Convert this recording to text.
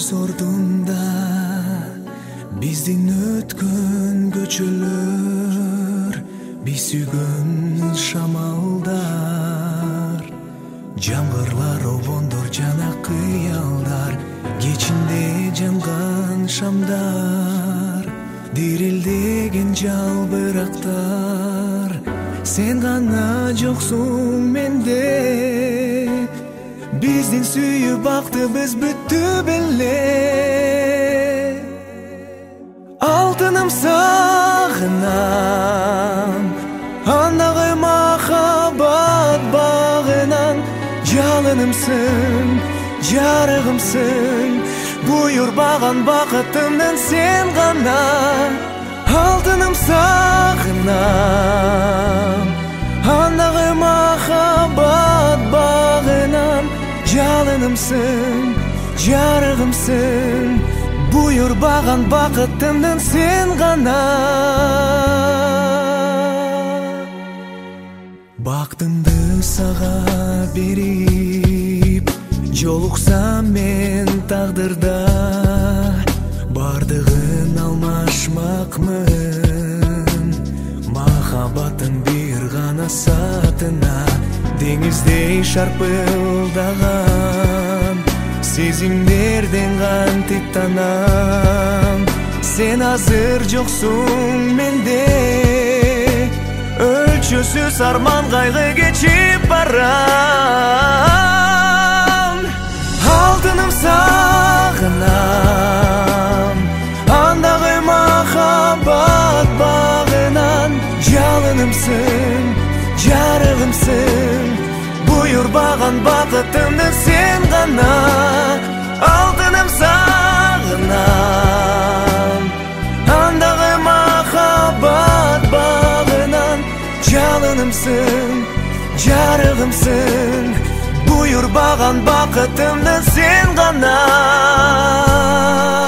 ордунда биздин өткөн көчөлөр, биз сүйгөн шамалдар, жаңгырлар, обондор жана кыялдар, кечинде жанган шамдар, дирилдеген жалбырактар. Сен гана жоксуң менде, биздин сүйүү бактыбыз бүттү беле. Алтыным сагынам, андагы махаббат багынан. Жалынымсың, жарыгымсың, буйрбаган бакытымдын сен гана. Алтыным сагынам, андагы махаббат багынан. Жалынымсың, жарыгымсың, буйрбаган бакытымдын сен гана. Бактымды сага берип, жолуксам мен тагдырда, бардыгын алмашмакмын. Махаббаттын бир гана сатына, деңиздей шарпылдаган сезимдерден кантип танам. Сен азыр жоксуң менде, өлчөсүз арман кайгы кечип барам. Алтыным сагынам, андагы махаббат багынан. Жалынымсың, жарыгымсың, буйрбаган бакытымдын сен гана. Алтыным сагынам, андагы махаббат багынан. Жалынымсың, жарыгымсың, буйрбаган бакытымдын сен гана.